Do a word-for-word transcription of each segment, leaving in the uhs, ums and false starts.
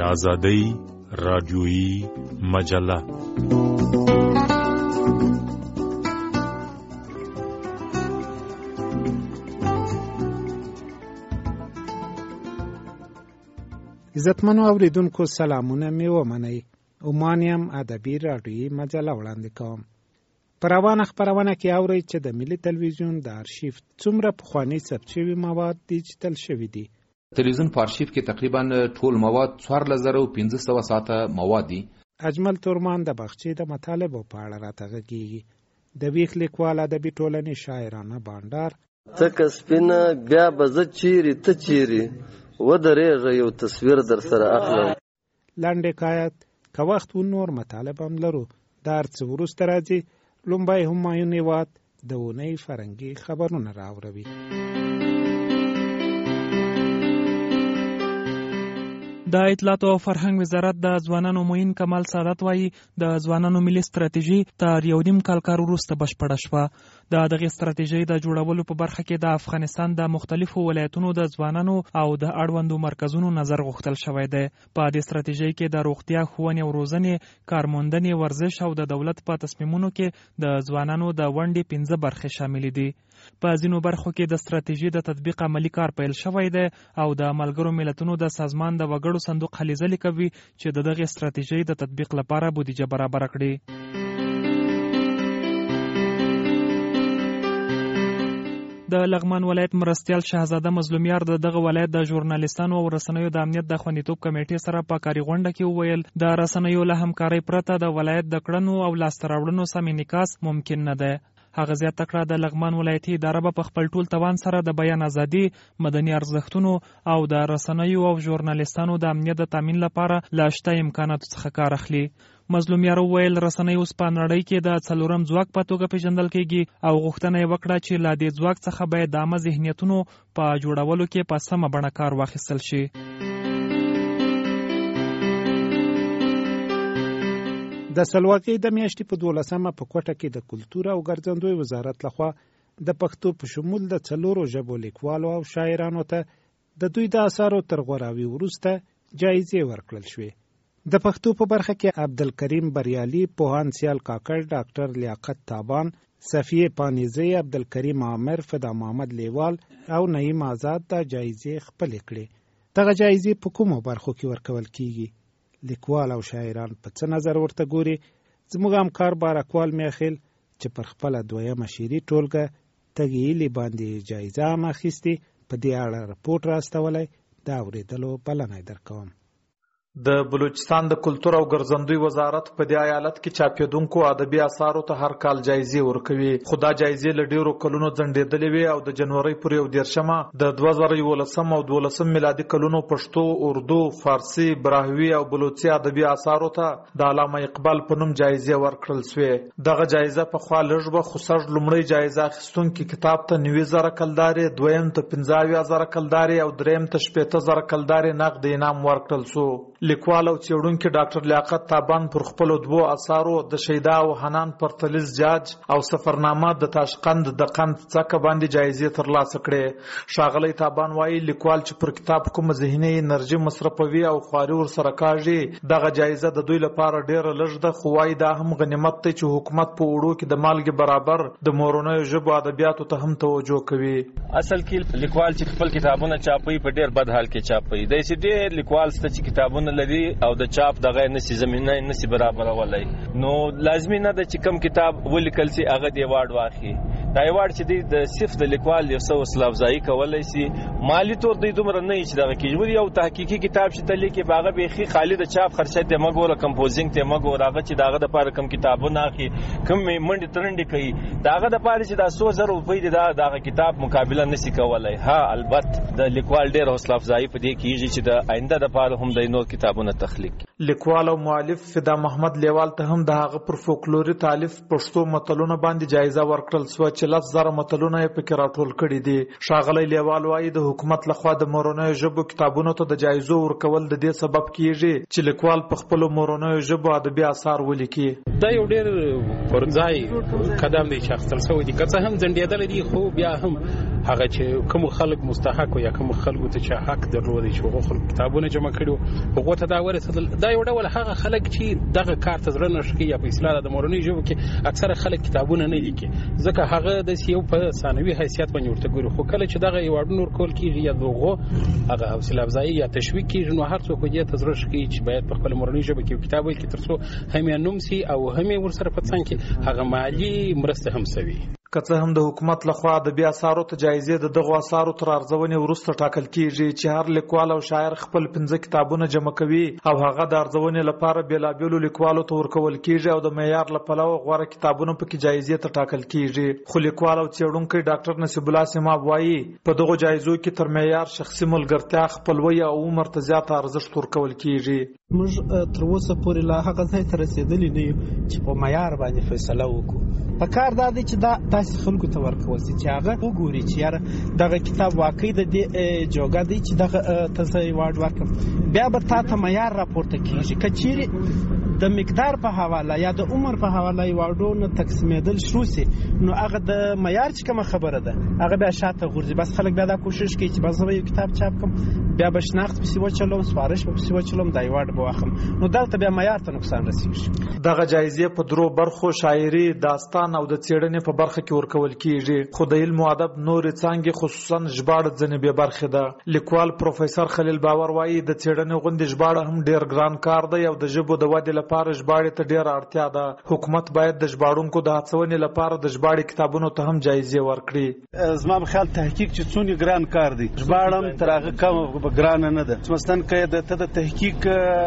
آزادۍ رادیویي مجله. عزتمنو اوریدونکو سلامونه می ومنئ. عمانیم ادبي رادیویي مجله وړاندې کوم. په روانه خپرونه کې اورئ چې د ملي تلویزیون د آرشیف څومره پخواني ثبت شوي مواد ډیجیټل شوي دي. تلویزیون په آرشیف کې تقریبا ټول مواد څوارلس زره او پنځه سوه ساعته مواد دي. اجمل تورمان د باغچې د مطالبو په اړه راته غږیږي. د ویښ لیکوال ادبي ټولنې شاعرانه بانډار ته که سپینه بیا به زه چیرې ته چیرې ودرېږه یو تصویر در سره اخلم. لنډ حکایت که وخت و نور مطالب هم لرو. د هر څه وروسته راځي لومبی همایون هیواد د اونۍ فرهنګي خبرونه راوروي. د اطلاعات او فرهنګ وزارت د ځوانانو معین کمال سعادت وایي د ځوانانو ملي ستراتیژي تر یو نیم کال کار وروسته بشپړه شوه. د دغې ستراتیژۍ د جوړولو په برخه کې د افغانستان د مختلفو ولایتونو د ځوانانو او د اړوندو مرکزونو نظر غوښتل شوی دی. په دې ستراتیژۍ کې د روغتیا، ښوونې او روزنې، کارموندنې، ورزش او د دولت په تصمیمونو کې د ځوانانو د ونډې پنځه برخې شاملې دي. په ځینو برخو کې د ستراتیژۍ د تطبیق عملی کار پیل شوی دی او د ملګرو ملتونو د سازمان د وګړو صندوق هلې ځلې کوي چې د دغې ستراتیژۍ د تطبیق لپاره بودیجه برابره کړي. د لغمان ولایت مرستیال شهزاده مظلومیار د دغه ولایت د ژورنالیستانو او رسنیو د امنیت د خوندیتوب کمیټې سره په کاري غونډه کې وویل د رسنیو له همکارۍ پرته د ولایت د کړنو او لاسته راوړنو سم انعکاس ممکن نه دی. هغه زیاته کړه د لغمان ولایتي اداره به په خپل ټول توان سره د بیان ازادي، مدني ارزښتونو او د رسنیو او ژورنالیستانو د امنیت د تامین لپاره له شته امکاناتو څخه کار اخلي. مظلومیار وویل رسنۍ اوس په نړۍ کې د څلورم ځواک په توګه پیژندل کیږي او غوښتنه یې وکړه چې له دې ځواک څخه باید د عامه ذهنیتونو په جوړولو کې په سمه بڼه کار واخیستل شي. د سلواکۍ د میاشتې په دولسمه په کوټه کې د کلتور او ګرځندوی وزارت لخوا د پښتو په شمول د څلورو ژبو لیکوالو او شاعرانو ته د دوی د اثارو تر غوراوي وروسته جایزې ورکړل شوې. د پښتو په برخه کې عبدالکریم بریالي، پوهان سیال کاکړ، ډاکټر لیاقت تابان، صفیه پانیزی، عبدالکریم عامر، فدا محمد لیوال او نعیم آزاد د جایزې خپلې کړې. دغه جایزې په کومو برخو کې ورکول کیږي؟ لیکوال او شاعران په څه نظر ورته ګوري؟ زموږ همکار بارکوال میخیل چې پر خپله دویمه شعري ټولګه تږیلي باندې جایزه هم اخیستې په دې اړه رپورټ راستولی، د اورېدلو بلنه درکوم. د بلوچستان د کلتور او ګرځندوی وزارت په دې ایالت کې چاپېدونکو ادبي اثارو ته هر کال جایزې ورکوي. خو دا جایزې له ډېرو کلونو ځنډېدلې وې او د جنورۍ پورې یو دېرشمه د دوه زره یولسم او دولسم میلادي کلونو پښتو، اردو، فارسي، براهوي او بلوچي ادبي اثارو ته د علامه اقبال په نوم جایزې ورکړل شوې. دغه جایزه پخوا لږ وه خو سږ لومړی جایزه اخیستونکي کتاب ته نوي زره کلدارې، دویم ته پنځه اویا زره کلدارې او دریم ته شپېته زره کلدارې نقد انعام ورکړل شو. لیکوال او څېړونکی ډاکټر لیاقت تابان پر خپلو دوو اثارو د شیدا او حنان پرتلیز جاج او سفرنامه د تاشقند د قند څکه باندې جایزې ترلاسه کړې. ښاغلی تابان وایي لیکوال چې پر کتاب کومه ذهني انرژي مصرفوي او خواري ورسره کاږي دغه جایزه د دوی لپاره ډېره لږ ده، خو وایي دا هم غنیمت دی چې حکومت په وړو کې د مالګې برابر د مورنیو ژبو ادبیاتو ته هم توجه کوي. اصل کې لیکوال چې خپل کتابونه چاپوي په ډېر بد حال کې چاپوي. داسې ډېر لیکوال شته چې کتابونه لري او د چاپ دغه نسی زمینه نسی برابرولای، نو لازمي نه ده چې کم کتاب ولیکل سي هغه دی ایوارډ واخلي. دا ایوارډ چې دی د صرف د لیکوال یو څه وسله افزایي کولای سي، مالی طور دی دومره نه چې دغه کیږي. یو تحقیقي کتاب چې ته لیکي باغه بيخي خالد چاپ خرچه ته مګوره کمپوزینګ ته مګوره هغه چې دغه د پاره کم کتابونه اخی کم منډه ترنډي کوي دغه د پاره چې د څو زره روپۍ دی دغه کتاب مقابله نسی کولای. ها البته د لیکوال ډېر حوصله افزایي په دې کیږي چې د آینده د پاره هم د نور کتابونه تخلیق. لیکوال او مؤلف فدا محمد لیوال ته هم د هغه پر فولکلوري تالیف پښتو متلونه باندې جایزه ورکړل شوه چې لس زره متلونه یې پکې راټول کړي دي. ښاغلی لیوال وایي د حکومت لخوا د مورنیو ژبو کتابونو ته د جایزو ورکول د دې سبب کیږي چې لیکوال په خپلو مورنیو ژبو ادبي اثار ولیکي. دا یو ډېر پر ځای قدم دی چې اخیستل شوی دی، که څه هم ځنډېدلی دي خو بیا هم هغه چې کوم خلک مستحق یا کوم خلکو ته چې حق درلود چې هغه خلک کتابونه جمع کړي هغه ته دا ورسېدل دا یو ډول هغه خلک چې دغه کار ته زړه نشي یا په اصطلاح د مورنۍ ژبه کې اکثره خلک کتابونه نه لیکي ځکه هغه د یو په ثانوي حیثیت باندې ورته ګوري خو کله چې دغه ایوارډونه ورکول کیږي یا دغه هغه حوصله افزایی یا تشویق کیږي نو هر څوک دې ته زړه شي چې باید په خپل مورنۍ ژبه کې کتاب ولیکي ترڅو هم یې نوم سي او هم یې ورسره په څنګ کې هغه مالی مرسته هم سوي. که څه هم د حکومت لخوا ادبي اثارو ته جایزې د دغو اثارو تر ارزونې وروسته ټاکل کیږي چې هر لیکوال او شاعر خپل پنځه کتابونه جمع کوي او هغه د ارزونې لپاره بېلابېلو لیکوالو ته ورکول کیږي او د معیار له پلوه غوره کتابونه پکې جایزې ته ټاکل کیږي. خو لیکوال او څېړونکی ډاکټر نصیب الله سیماب وایي په دغو جایزو کې تر معیار شخصي ملګرتیا خپلوي او عمر ته زیات ارزښت ورکول کیږي. موږ تر اوسه پورې لا هغه ځای ته رسېدلي نه یو چې په معیار باندې فیصله وکړو. په کار دا دی چې دا تاسو خلکو ته ورکول شي چې هغه وګوري چې یاره دغه کتاب واقعي د دې جوګه دی چې دغه ته ایوارډ ورکړم بیا به تا ته معیار راپورته کیږي. که چیرې د مقدار په حواله یا د عمر په حواله ایوارډونه تقسیمېدل شروع سي نو هغه د معیار چې کومه خبره ده هغه بیا شاته غورځي. بس خلک بیا دا کوشش کوي چې بس زه یو کتاب چاپ کړم بیا به شناخت پسې وچلوم سپارش به پسې وچلوم دا ایوارډ به واخلم نو دلته بیا معیار ته نقصان رسېږي. دغه جایزې په درو برخو شاعري داستان او د څېړنې په برخه کې ورکول کیږي خو د علم او ادب نورې څانګې خصوصا ژباړه ځینې بې برخې ده. لیکوال پروفیسور خلیل باور وایي د څېړنې غوندې ژباړه هم ډېر ګران کار دی او د ژبو د ودې لپاره ژباړې ته ډېره اړتیا ده. حکومت باید د ژباړونکو د هڅونې لپاره د ژباړې کتابونو ته هم جایزې ورکړي. زما په خیال تحقیق چې څونه ګران کار دی ژباړه تر هغه کم ګرانه نه ده. مثلا که د ته د تحقیق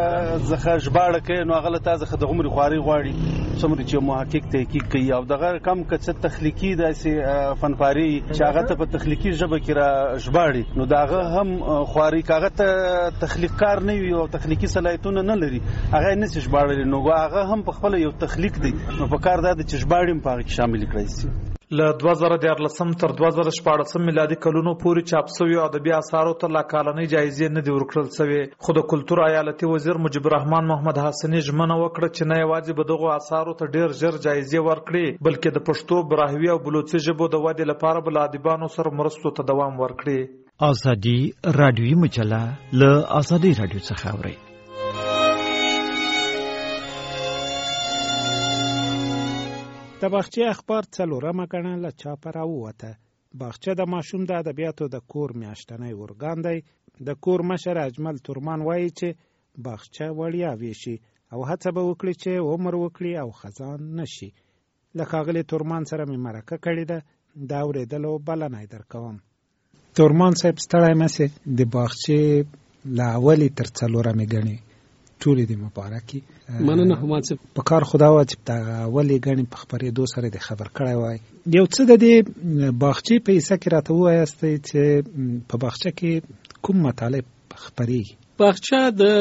ځخه ژباړه کوي نو هغه له تا څخه د عمر خواري غواړي څومره چې محقق تحقیق کوي او دغه کم که څه تخلیقي داسې فنپاري چې هغه ته په تخلیقي ژبه کې را ژباړي نو دغه هم خواري کاغه ته تخلیق کار نه وي او تخلیقي صلاحیتونه نه لري هغه نه څه ژباړي نو هغه هم په خپل یو تخلیق دی نو په کار دا چې ژباړې په هغه کې شامل کړئ شي. له دوه زره دیارلسم تر دوه زره شپاړسم میلادي کلونو پورې چاپ شویو ادبي اثارو ته لا کالنۍ جایزې نه دي ورکړل شوې خو د کلتور ایالتي وزیر مجيب الرحمن محمد حسني ژمنه وکړه چې نه یوازې به دغو اثارو ته ډېر ژر جایزې ورکړي بلکې د پښتو براهوي او بلوچي ژبو د ودې لپاره به له ادیبانو سره مرستو ته دوام ورکړي. ازادي رادیوي مجله له ازادي رادیو څخه اوري. د باغچې اخبار څلورمه ګڼه له چاپه راووته. باغچه د ماشوم د ادبیاتو د کور میاشتنی ارګان دی. د کور مشر اجمل تورمان وایي چې باغچه وړیا ویشي او هڅه به وکړي چې عمر وکړي او خزان نشي. له ښاغلي تورمان سره مې مرکه کړې ده دا اورېدلو بلنه یې درکوم. تورمان صاحب ستړی مه د باغچې له اولې تر څلورمې ګڼې ټولې دې مبارکي. مننه همات صاحب. په کار خدا وا چې د اولې ګڼې په خبرېدو سره د خبر کړی وای. یو څه د دې باغچې په حصه کې راته ووایاستئ چې په باغچه کې کوم مطالب خپرېږي. باغچه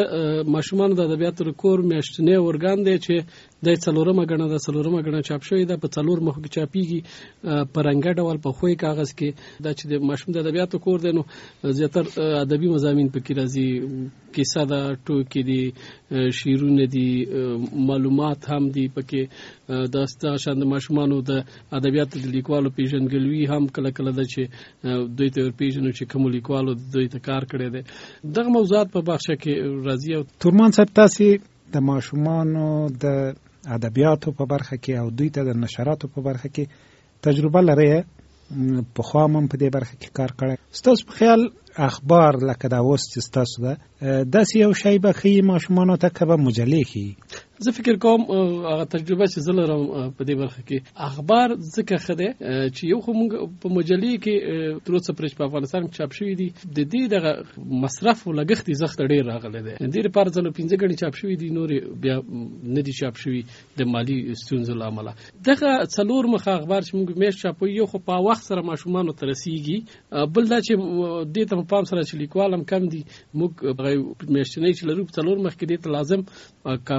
د ماشومانو د ادبیاتو د کور میاشتنی ارګان دی چې د څلورمه ګڼه د څلورمه ګڼه چاپ شوې ده په څلور مخو کې چاپیږي په رنګه ډول په خوی کاغذ کې دا چې د ماشوم د ادبیاتو کور دی نو زیاتر ادبي مضامین پکې راځي کیسه ده ټوکې دي شعرونه دي معلومات هم دي پکې د شان د ماشومانو د ادبیاتو د لیکوالو پیژندګلوي هم کله کله ده چې دوی ته ورپېژنو چې کومو لیکوالو دوی ته کار کړی دی. دغه موضوعات په باغچه کې راځي. تورمان صاحب تاسې د ماشومانو د ادبیاتو په برخه کې او دوی ته د نشراتو په برخه کې تجربه لرئ پخوا هم په دې برخه کې کار کړی. ستاسو په خیال اخبار لکه دا اوس چې ستاسو ده داسې یو شی به ښیي ماشومانو ته که به مجلې ښیي؟ زه فکر کوم هغه تجربه چې زه لرم په دې برخه کې اخبار ځکه ښه دی چې یو خو موږ په مجلې کې تر اوسه پورې په افغانستان کې چاپ شوي دي د دې دغه مصرف او لګښت یې زښت ډېر راغلی دی. دې لپاره ځلو پنځه ګڼې چاپ شوي دي نورې بیا نه دي چاپ شوي د مالي ستونزو له امله. دغه څلور مخه اخبار چې موږ میاشت چاپوي یو خو په وخت سره ماشومانو ته رسیږي بل دا چې دې ته په پام سره چې لیکوال هم کم دي موږ میاشتنۍ چې لرو په څلور مخ کې دې ته لازم کافي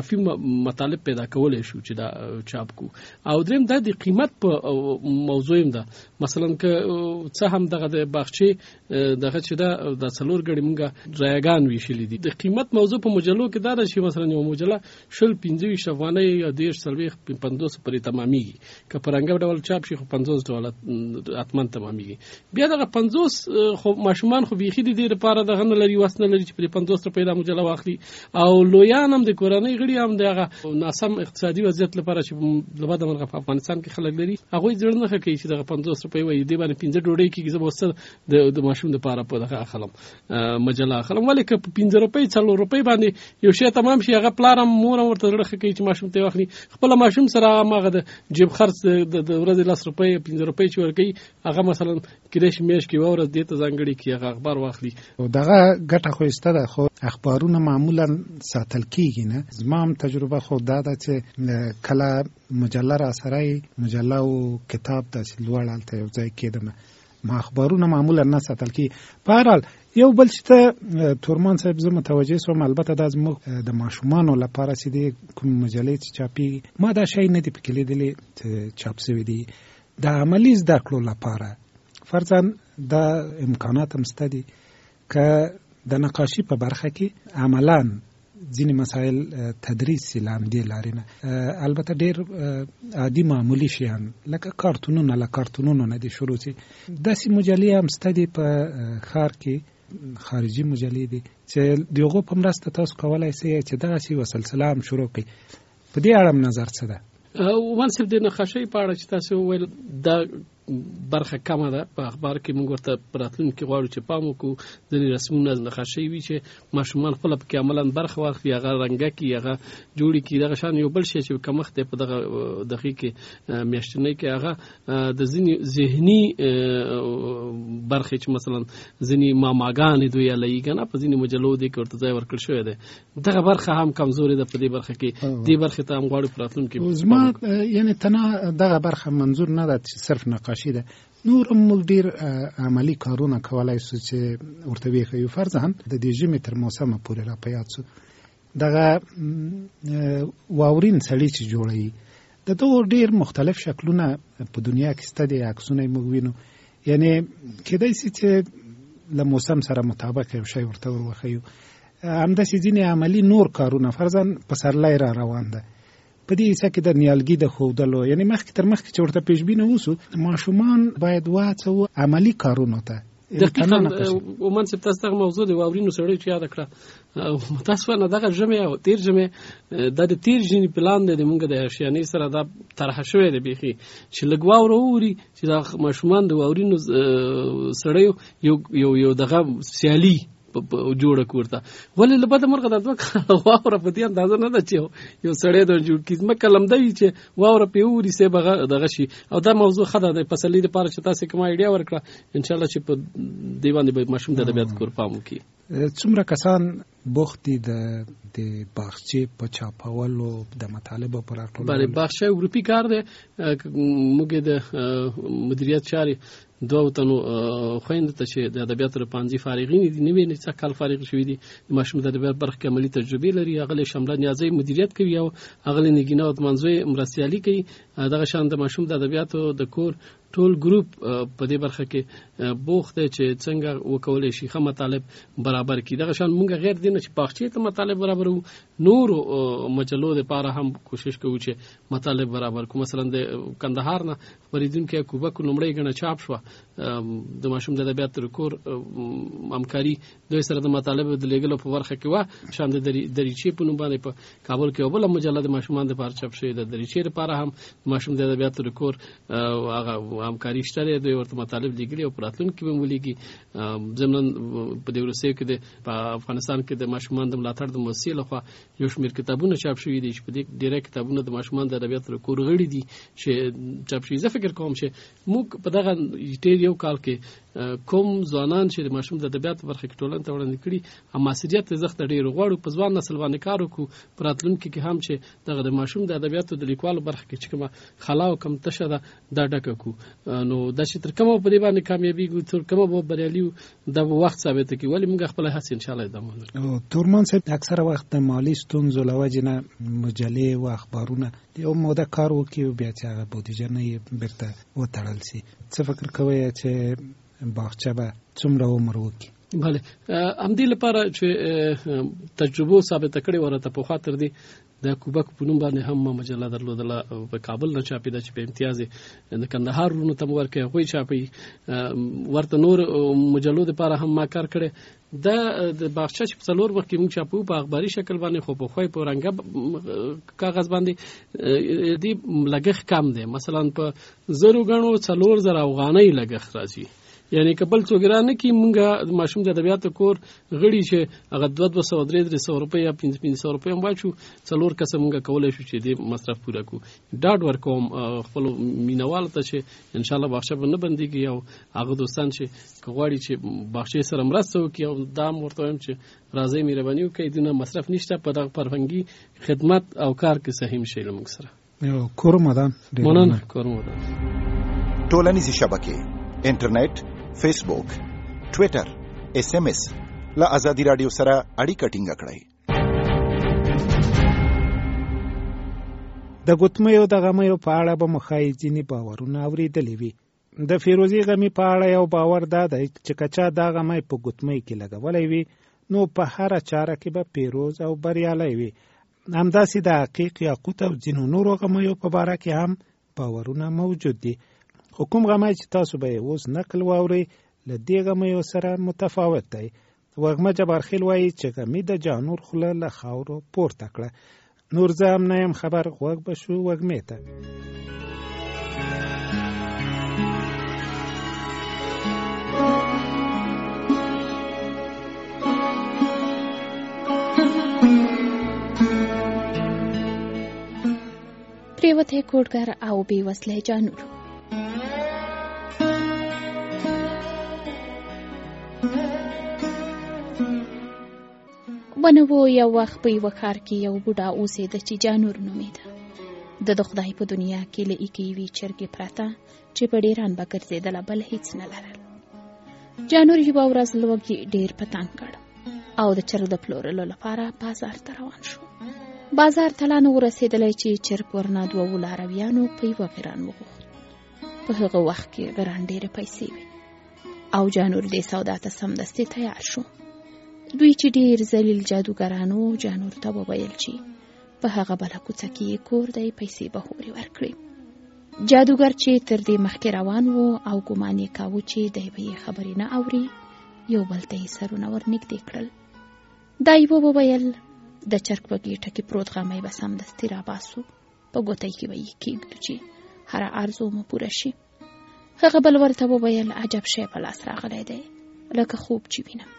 مطالب پیدا کولای شو چې دا چاپ کو. او دریم دا د قیمت په موضوع هم ده. مثلا که څه هم دغه د باغچې دغه چې دا د څلور ګړي مونږه رایګان ویشلې دي. د قیمت موضوع په مجلو کې دا ده چې مثلا یو مجله شل پنځه ویشت افغانۍ یا دېرش څلوېښت پنځوس پورې تمامېږي. که په رنګه ډول چاپ شي خو پنځوس ډوله حتما تمامېږي. بیا دغه پنځوس خو ماشومان خو بیخي د دې لپاره دغه نه لري، وس نه لري چې پرې پنځوس روپۍ دا مجله واخلي. او لویان هم د کورنۍ غړي هم دغه ناسم اقتصادي وضعیت لپاره چې له بده مرغه په افغانستان کې خلک لري، هغوی زړه نه ښه کوي چې دغه پنځوس روپۍ وایي دې باندې پنځه ډوډۍ کېږي، زه به اوس د ماشوم دپاره په دغه اخلم مجله اخلم. ولې که په پنځه روپۍ څلور روپۍ باندې یو شی تمام شي، هغه پلار هم مور هم ورته زړه ښه کوي چې ماشوم ته یې واخلي. خپله ماشوم سره هماغه د جیب خرڅ د ورځې لس روپۍ پنځه روپۍ چې ورکوي، هغه مثلا کېدای شي میاشت کې یوه ورځ دې ته ځانګړې کړي، هغه اخبار واخلي. دغه ګټه خو ایسته ده، خو اخبارونه معمولا ساتل کېږي نه. زما هم تجربه خو دا ده چې کله مجله را سره مجله او کتاب داسې لوړ هلته یو ځای کېدم، ما اخبارونه معمولا نه ساتل کېږي. په هر حال یو بل چې ته تورمان صاحب زه متوجه سوم، البته دا زموږ د ماشومانو لپاره چې دې کوم مجلې چې چاپېږي ما دا شی نه دي پکې لیدلي چې چاپ سوي دي. د عملي زده کړو لپاره فرضاً دا امکانات هم شته دي که د نقاشي په برخه کې عملاً ځینې مسایل تدریس سي له همدې لارې نه. البته ډېر عادي معمولي شیان لکه کارتونونه له کارتونونو نه دي شروع سي. داسې مجلې هم شته دي په ښار کې، خارجي مجلې دي چې د هغو په مرسته تاسو کولی سئ چې دغسې یوه سلسله هم شروع کړئ. په دې اړه نظر څه ده؟ ومن صاحب د نقاشۍ په اړه چې تاسو وویل دا برخه کمه ده په اخبار کې، موږ ورته په راتلونکي کې غواړو چې پام وکړو. ځینې رسمونه نقاشۍ وي چې ماشومان خپله پکې عملاً برخه واخلي، هغه رنګه کړي، هغه جوړې کړي. دغه شان یو بل شی چې کمښت دی په دغه دقیق کې میاشتنۍ کې، هغه د ځینې ذهني برخې چې مثلا ځینې ماماګانې دوی یالوي که نه، په ځینې مجلو دې کې ورته ځای ورکړل شوی دی. دغه برخه هم کمزورې ده په دې برخه کې. دې برخې ته هم غواړو په راتلونکي کې. زما یعنې تنها دغه برخه منظور نه ده چې صرف نقاشي ده، نور هم موږ ډېر عملي کارونه کولی سو چې ورته وښیو. فرضاً د دې ژمي تر موسمه پورې را په یاد سو دغه واورین سړي چې جوړوي، د دغو ډېر مختلف شکلونه په دنیا کې شته دي، عکسونه یې موږ وینو. یعنې کېدای سي چې له موسم سره مطابق یو شی ورته ور وښیو. همداسې ځینې عملي نور کارونه فرضاً پسرلی را روان ده، په دې حصه کې د نیالګي د ښودلو، یعنې مخکې تر مخکې چې ورته پیشبینه وسو، ماشومان باید وهڅوو عملي کارونو ته. دقیقاً ومن صاحب تاسو دغه موضوع د واورینو سړیو چې یاده کړه، متاسفانه دغه ژمی او تیر ژمی دا د تیر ژمي پلان دی د موږ د اشیانې سره دا طرحه شوی دی بیخي چې لږ واوره ووري چې دا ماشومان د واورینو سړیو یو یو یو دغه سیالي جوړه کوړه. ولې له بده مرغه د دوه کاله واوره په دې اندازه نه ده چې یو سړی د جوړ کیږي. ځمکه لمده وي چې واوره پرې ووري سې به دغه شي. او دا موضوع ښه ده د پسرلي دپاره چې تاسې کومه ایډیا ورکړه، انشاءالله چې په دې باندې به ماشوم د ادبیات کور پام وکړي. څومره کسان بوخت دي د د باغچې په چاپولو د مطالبو په راټولولو؟ بله، باغچه یو ګروپي کار دی. موږ د مدیریت چارې دوه تنو خویندو ته چې د ادبیاتو د پانځي فارغین دي، نوي نه څه کال فارغ شوي دي، د ماشوم د ادبیات برخه کې عملي تجربې لري. هغه شامله نیازي مدیریت کوي او هغه نګینه او منځوي مرستيالي کوي. دغه شان د ماشوم د ادبیاتو د کور ټول ګروپ په دې برخه کې بوخت دی چې څنګه وکولای شي ښه مطالب برابر کړي. دغه شان موږ غیر دینه چې باغچې ته مطالب برابر وو، نور مجلو لپاره هم کوشش کوو چې مطالب برابر کوو. مثلا د کندهار نه خبرېدونکي کوبک لومړی غنه چاپ شو د ماشوم د ادبیاتو کور همکاري دوی سره د مطالب د لیږلو په برخه کې و. شان د دریچې په نوم باندې په کابل کې یو بله مجله د ماشومان دپاره چاپ شوې ده. دریچې لپاره هم ماشوم د ادبیاتو کور هغه همکاري شته دی، دوی ورته مطالب لیږلي او په راتلونکي کې به ولیږي. ضمناً په دې وروستیو کې د په افغانستان کې د ماشومان د ملاتړ د مؤسسې لخوا یو شمېر کتابونه چاپ شوي دي چې په دې ډېری کتابونه د ماشومان د ادبیاتو کور غړي دي چې چاپ شوي. زه فکر کوم چې موږ په دغه ډېر یو کال کې کوم ځوانان چې د ماشوم د ادبیاتو برخه کې ټولنې ته وړاندې کړي هم مسؤلیت زغت ډیر غواړو په ځوان نسل باندې کار وکړو په راتلونکي کې هم چې دغه د ماشوم د ادبیاتو د لیکوالو برخه کې چې کومه خلا او کم تشه ده دا ډکه کو نو د چې تر کومه په دې باندې کامیابیږو تر کومه به بریالي د وخت ثابت کی ولی موږ خپل هڅه ان شاء الله ادامه ورکړو. تورمان صاحب اکثره وخت د مالی ستونزو له وجې نه مجلې او اخبارونه یو موده کار وکړي بیا چې هغه بودیجه نه یې بیرته وتړل شي څه فکر کوئ چې باغچه به څومره عمر وکړي؟ بله همدې لپاره چې تجربو ثابته کړې ورته په خاطر دی د کوبک په نوم باندې هم مجله درلودله په کابل نه چاپېده چې په امتیاز د کندهار ورونو ته مو ورکوي هغوی چاپوي ورته نور مجلو دپاره هم ما کار کړی دا د باغچه چې په څلور وخت کې موږ چاپو په اخباري شکل باندې خو په خوی په رنګه کاغذ باندې دی لګښت کم دی مثلا په زرو ګڼو څلور زره افغانۍ لګښت راځي یعنی کبل څوګرانه کې مونږه ماشوم د ادبیاتو کور غړي چې هغه دوه دوه سوه درې درې سوه روپۍ یا پنځه پنځه سوه روپۍ هم واچو څلور کسه مونږه کولی شو چې دې مصرف پوره کړو. ډاډ ورکوم خپلو مینوالو ته چې انشاءالله باغچه به نه بندېږي او هغه دوستان چې که غواړي چې باغچې سره مرسته وکړي او دا هم ورته وایم چې راځئ مهرباني وکړئ دونه مصرف نشته په دغه فرهنګي خدمت او کار کې سهیم شئ له موږ سره. کورمدان مننه کورمدان. ټولنیزې شبکې انټرنیټ فیسبوک ټویټر اس ام اس له ازادي رادیو سره اړیکه ټینګه کړئ. د ګوتمیو د غمیو په اړه به مخای ځینې باورونه اورېدلي وي. د فیروزي غمی په اړه یو باور دا دی چې که چا دا غمی په ګوتمۍ کې لګولی وي نو په هره چاره کې به پیروز او بریالی وي. همداسې د عقیق یاقوت او ځینو نورو غمیو په باره کې هم باورونه موجود دي. خو کوم غمی چې تاسو به یې اوس نقل واورئ له دې غمیو سره متفاوت دی. وږمه جبارخیل وایي چې غمی د جانور خوله له خاورو پورته کړه. نور زه هم نه یم خبر غوږ به شو وږمې ته. پریوتی کوډګر او بې وسلې جانور. ونه و یو وخت په یوه ښار کې یو بوډا اوسېده چې جانور نومېده. د د خدای په دنیا کې له ایکې یوې چرګې پرته چې په ډېران به ګرځېدله بل هیڅ نه لرل. جانور یوه ورځ لوږې ډېر پتنګ کړ او د چرګ د پلورلو لپاره بازار ته روان شو. بازار ته لا نه ورسېدلی چې چرګ ورنه دوو لارویانو په یوه غران وغوښت. په هغه وخت کې غران ډېرې پیسې وې او جانور دې سودا ته سمدستي تیار شو. دوی چې ډېر ذلیل جادوګرانو جانور ته وویل چې په هغه بله کوڅه کې یې کور دی پیسې به هورې ورکړي. جادوګر چې تر دې مخکې روان و او ګمان یې کاوه چې دی به یې خبرې نه اوري یو بل ته یې سرونه ور نږدې کړل. دا یې وویل د چرګ په ګېټه کې پروت غمی به سمدستي راباسو په ګوتۍ کې به یې کېږدو چې هره آرزو مو پوره شي. هغه بل ورته وویل عجب شی په لاس راغلی دی لکه خوب چې وینم.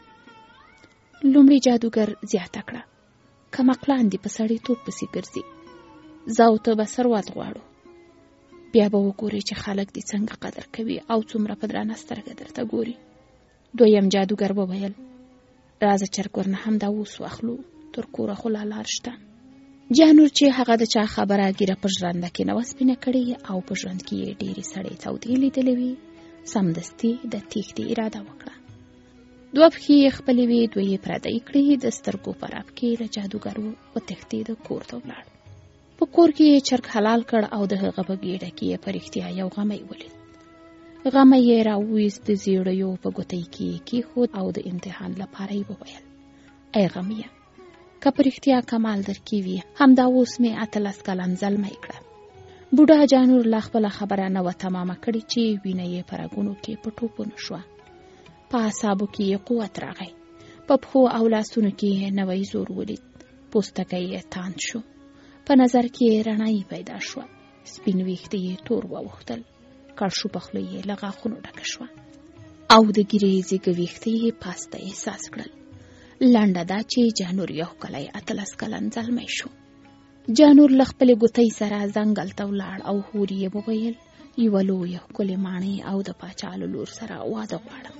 لومړی جادوګر زیاته کړه کم عقلان دي په سړیتوب پسې ګرځي زه او ته به ثروت غواړو بیا به وګورې چې خلک دې څنګه قدر کوي او څومره په درانه سترګه درته ګوري. دویم جادوګر وویل راځه چرګ ورنه هم دا اوس واخلو تر کوره خو لا لار شته. جانور چې هغه د چا خبره ګیره په ژرنده کې نه وه سپینه کړې او په ژوند کې یې ډېرې سړې تودې لیدلې وي سمدستي د تېښتې اراده وکړه. دوه پښې یې خپلې وې دوه یې پردۍ کړې د سترګو په رپ کې له جادوګر وتښتېده کور ته ولاړ. په کور کې یې چرګ حلال کړ او د هغه په ګېډه کې یې په رښتیا یو غمی ولید. غمی یې راوویست د زیړیو په ګوتۍ کې یې کېښود او د امتحان لپاره یې وویل ای غمیه که په رښتیا کمال درکې وي همدا اوس مې اتلس کلن زلمی کړه. بوډا جانور لا خپله خبره نه وه تمامه کړې چې وینه یې په رګونو کې په ټوپونو شوه. په اعصابو کې یې قوت راغی. په پښو او لاسونو کې یې نوی زور ولید. پوستکی یې تاند شو. په نظر کې یې رڼایي پیدا شوه. سپین ویښته یې تور واوښتل. کړشو په خوله یې له غاښونو ډکه شوه او د ګیرې زیږه ویښته یې پاسته احساس کړل. لنډه دا چې جانور یو کلی اتلس کلن زلمی شو. جانور له خپلې ګوتۍ سره ځنګل ته ولاړ او هورې یې وویل یوه لویه ښکلې ماڼۍ او د پاچا له لور سره واده غواړم.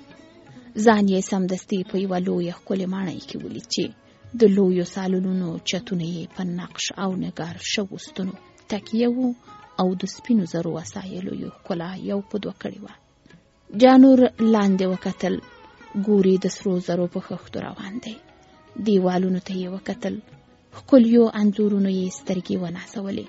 ځان یې سمدستي په یوه لویه ښکلې ماڼۍ کې ولید چې د لویو سالونونو چتونه یې په نقش او نګار شوو ستنو تکیه وو او د سپینو زرو وسایلو یو ښکلا یو په دوه کړې وه. جانور لاندې وکتل، ګوري د سرو زرو په خښتو روان دی. دیوالونو ته یې وکتل، ښکلیو انځورونو یې سترګې ونازولې.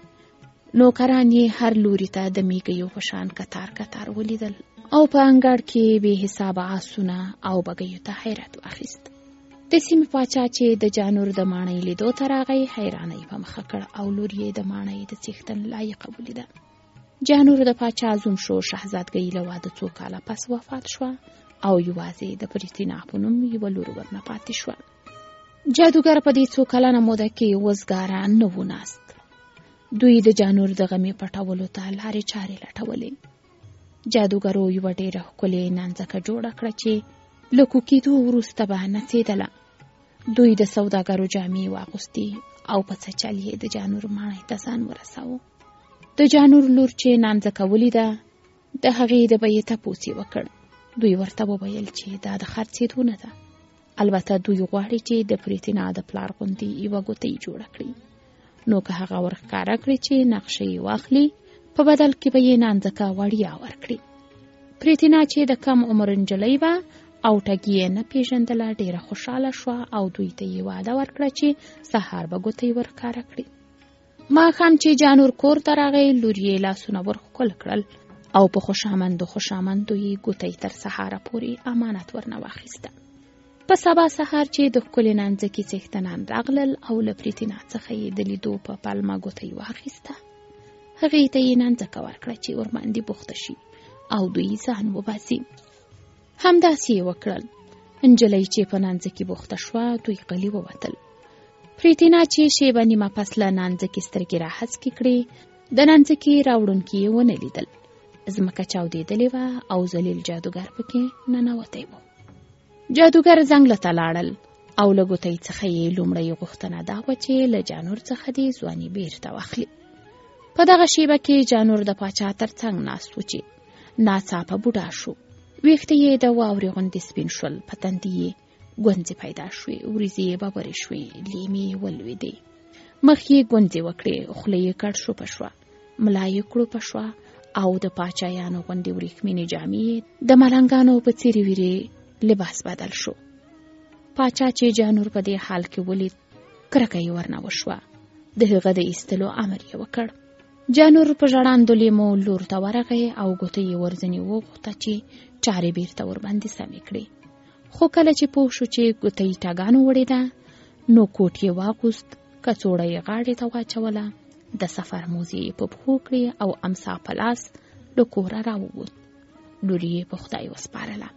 نوکران یې هر لوري ته د میږیو په شان کتار کتار ولیدل او په انګړ کې بې حسابه آسونه او بګیو ته حیرت واخیست. د سیمې پاچا چې د جانور د ماڼۍ لیدو ته راغی حیرانۍ په مخه کړ او لور یې د ماڼۍ د څښتن لایقه ولیده. جانور د پاچا زوم شو. شهزادګۍ له واده څو کاله پس وفات شوه او یوازې د پریتینا په نوم یوه لور ورنه پاتې شوه. جادوګر په دې څو کلنه موده کې وزګاره نه و ناست. دوی د جانور د غمې پټولو ته لارې چارې لټولې. جادوګرو یوه ډېره ښکلې نانځکه جوړه کړه چې له کوکېدو وروسته به نڅېدله. دوی د سوداګرو جامې واغوستې او په څه چل یې د جانور ماڼۍ ته ځان ورساوه. د جانور لور چې نانځکه ولیده د هغې د بیې تپوس یې وکړ. دوی ورته وویل چې دا د خرڅېدو نه ده. البته دوی غواړي چې د پریتینا د پلار غوندې یوه ګوتۍ جوړه کړي. نو که هغه ورښکاره کړي چې نقشه یې واخلي په بدل کې به یې نانځکه وړیا ورکړي. پریتینا چې د کم عمر نجلۍ وه او ټګي یې نه پیژندله ډېره خوشحاله شوه او دوی ته یې وعده ورکړه چې سهار به ګوتۍ ورښکاره کړي. ماښام چې جانور کور ته راغی لور یې لاسونه ورښکل کړل او په خوشامندو خوشامندو یې ګوتۍ تر سهاره پورې امانت ورنه واخیسته. په سبا سهار چې د ښکلې نانځکې څښتنان راغلل او له پریتینا څخه یې د لیدو په پلمه ګوتۍ واخیسته. هغې ته یې نانځکه ورکړه چې ورباندې بوخته شي او دوی ځان وباسي. همداسې یې وکړل. نجلۍ چې په نانځکې بوخته شوه دوی غلي ووتل. پریتینا چې شیبه نیمه پس له نانځکې سترګې راهسکې کړې د نانځکې راوړونکي یې ونه لیدل. ځمکه چاودېدلې وه او ذلیل جادوګر پکې ننوتی و. جادوګر ځنګله ته لاړل او له ګوتۍ څخه یې لومړۍ غوښتنه دا وه چې له جانور څخه دې ځواني بیرته واخلي. په دغه شیبه کې جانور د پاچا تر څنګ ناست و چې ناڅاپه بوډا شو. ویښته یې د واورې غوندې سپین شول، په تندي یې ګونځې پیدا شوې، وریځې یې ببرې شوې، لیمې یې ولوېدې، مخ یې ګونځې وکړې، خوله یې کړ شوپه شوه، ملا یې کړوپه شوه او د پاچایانو غوندې وریښمینې جامې یې د ملنګانو په څېرې ویرې لباس بدل شو. پاچا چې جانور په دې حال کې ولید کرکه یې ورنه وشوه. د هغه د ایستلو امر یې وکړ. جانور په ژړاندو لیمو لور ته ورغی او ګوتې یې ورځنې وغوښته چې چارې بیرته ورباندې سمې کړي. خو کله چې پوه شو چې ګوتې ټګانو وړې ده نو کوټ یې واغوست، کڅوړه یې غاړې ته واچوله، د سفر موزې یې په پښو کړې او امسا په لاس له کوره راووت. لور یې په خدای وسپارله.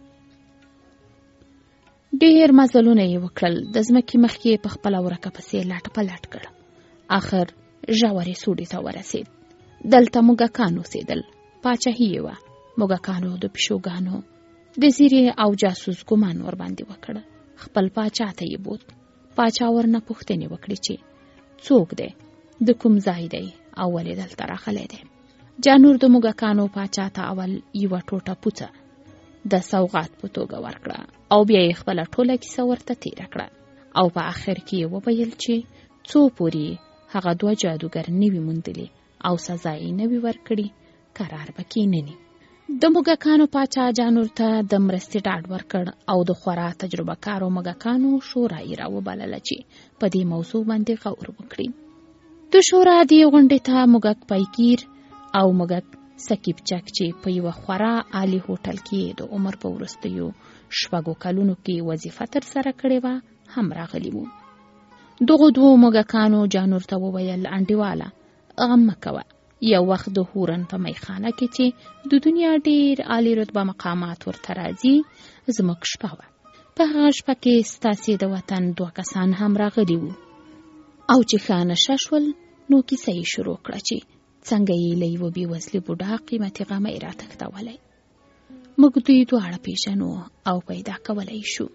ډېر مزلونه یې وکړل. د ځمکې مخ یې په خپله ورکه پسې لټ په لټ کړ. آخر ژورې سوړې ته ورسېد. دلته موږکان اوسېدل. پاچاهي یې وه. موږکانو د پیشوګانو د زیرې او جاسوس ګمان ورباندې وکړ. خپل پاچا ته یې بوت. پاچا ورنه پوښتنې وکړې چې څوک دی، د کوم ځای دی او ولې دلته راغلی دی. جانور د موږکانو پاچا ته اول یوه ټوټه پوڅه د سوغات په توګه ورکړه او بیا یې خپله ټوله کیسه ورته تېره کړه او په آخر کې یې وویل چې څو پورې هغه دوه جادوګر نه وي موندلي او سزا یې نه وي ورکړي قرار به کېنني. د موږکانو پاچا جانور ته د مرستې ډاډ ورکړ او د خورا تجربه کارو موږکانو شورا یې راوبلله چې په دې موضوع باندې غور وکړي. د شورا دې غونډې ته موږک پایګیر او موږک سکیب چک چې په یوه خورا عالي هوټل کې د عمر په وروستیو شپږو کلونو کې وظیفه ترسره کړې وه هم راغلي وو. دغو دوو موږکانو جانور ته وویل انډیواله غم مه کوه، یو وخت د هورن په میخانه کې چې د دنیا ډېر عالي رتبه مقامات ورته راځي زموږ شپه وه. په هغه شپه کې ستاسې د وطن دوه کسان هم راغلي وو او چې ښه نشه شول نو کیسه یې شروع کړه چې څنګه یې له یوه بېوزلې بوډا قیمتي غمی راتښتولی. موږ دوی دواړه پیژنو او پیدا کولی شو.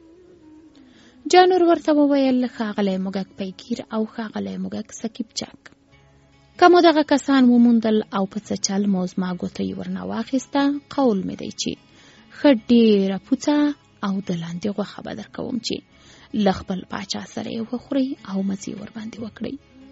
جانور ورته وویل ښاغلی موږک پیګیر او ښاغلی موږک سکیب چک، که مو دغه کسان وموندل او په څه چل مو زما ګوتې ورنه واخیسته، قول مې دی چې ښه ډېره پوڅه او د لاندې غوښه به درکوم چې له خپل پاچا سره یې وخورئ او مزې ورباندې وکړئ.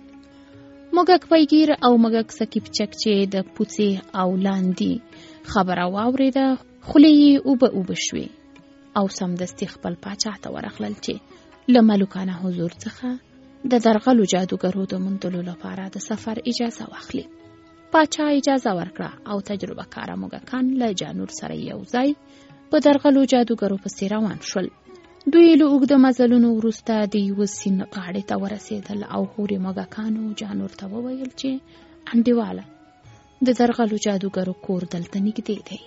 موږک پیګیر او موږک سکیپچک چې د پوڅې او لاندې خبره واورېده، خولې یې اوبه اوبه شوې او سمدستي خپل پاچا ته ورغلل چې له ملوکانه حضور څخه د درغلو جادوګرو د موندلو لپاره د سفر اجازه واخلي. پاچا اجازه ورکړه او تجربه کاره موږکان له جانور سره یو ځای په درغلو جادوګرو پسې روان شول. دوی له اوږده مزلونو وروسته د یوه سیند غاړې ته ورسېدل او هورې موږکانو جانور ته وویل چې انډیواله، د درغلو جادوګرو کور دلته نږدې دی.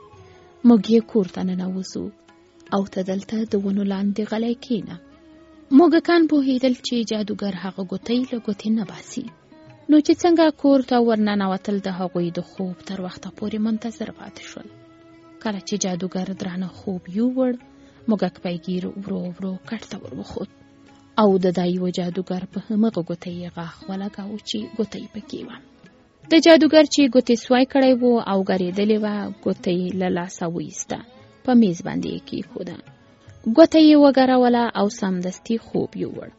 موږ یې کور ته ننوځو او ته دلته د ونو لاندې غلی کښېنه. موږکان پوهېدل چې جادوګر هغه ګوتې له ګوتې نه باسي، نو چې څنګه کور ته ورننوتل د هغوی د خوب تر وخته پورې منتظر پاتې شول. کله چې جادوګر درانه خوب یووړ، موږک پیګیر ورو ورو کټ ته ور وخوت او د دا یوه جادوګر په همغه ګوتې یې غاښ ولګاوه چې ګوتې پکې وه. د جادوګر چې ګوتې سوی کړی و او ګرېدلې وه، ګوتې له لاسه وایسته، په میز باندې یې کېښوده. ګوته یې وګروله او سمدستي خوب یووړ.